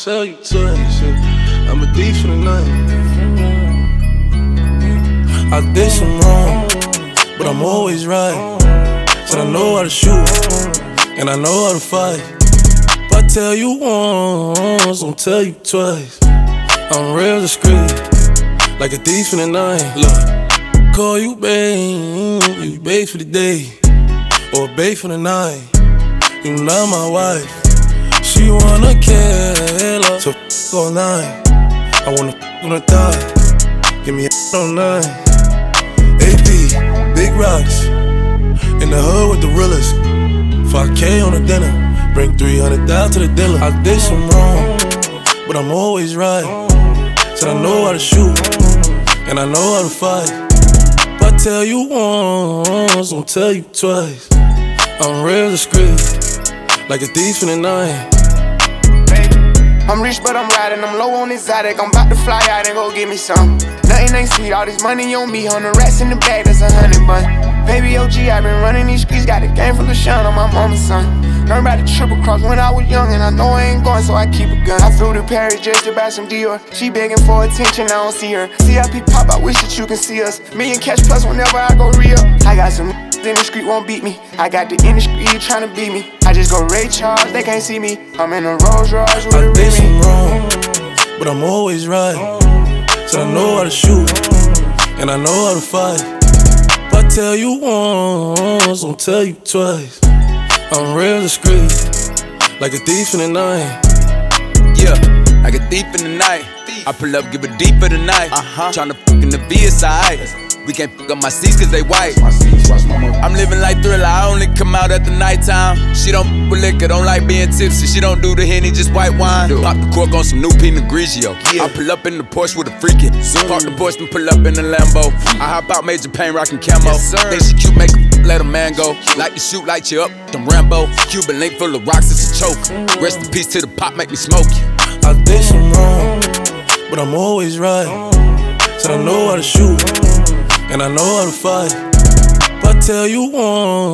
tell you twice. Yeah. I'm a thief in the night. I did some wrong, but I'm always right. Said I know how to shoot, and I know how to fight. If I tell you once, I'll tell you twice. I'm real discreet, like a thief in the night. Look, call you babe, you babe for the day, or babe for the night. You not my wife. She wanna kill her, so f*** all night. I wanna f*** on the thigh, give me a all night. AP, big rocks, in the hood with the realest. 5K on the dinner, bring 300 down to the dealer. I did some wrong, but I'm always right. Said I know how to shoot, and I know how to fight. If I tell you once, I'll tell you twice. I'm real discreet, like a thief in the night. I'm rich but I'm riding, I'm low on exotic. I'm about to fly out and go get me some. Nothing ain't sweet, all this money on me. 100 rats in the bag, that's 100 bun. Baby OG, I been running these streets. Got a game full of shine on my mama's son. Learned about the triple cross when I was young, and I know I ain't going, so I keep a gun. I flew to Paris just to buy some Dior. She begging for attention, I don't see her. CIP pop, I wish that you can see us. Million cash plus whenever I go real. I got some in the street won't beat me. I got the industry tryna beat me. I just go Ray Charles, they can't see me. I'm in a Rolls Royce with a I did some Remy. wrong, but I'm always right. Said I know how to shoot, and I know how to fight. If I tell you once, I'll tell you twice. I'm real discreet, like a thief in the night. Yeah, like a thief in the night. I pull up, give it deep for the night. Tryna fuck in the VSI. We can't fuck up my seats cause they white. I'm living like Thriller, I only come out at the nighttime. She don't fuck with liquor, don't like being tipsy. She don't do the Henny, just white wine. Pop the cork on some new Pinot Grigio. I pull up in the Porsche with a freakin'. Park the Porsche and pull up in the Lambo. I hop out Major Payne rockin' camo. Think she cute, make her let a man go. Like to shoot, light you up, them Rambo. Cuban link full of rocks, it's a choke. Rest in peace to the pop, make me smoke you. I did some wrong, but I'm always right. Said I know how to shoot, and I know how to fight. If I tell you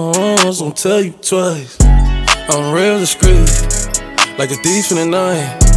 once, I'll tell you twice. I'm real discreet, like a thief in the night.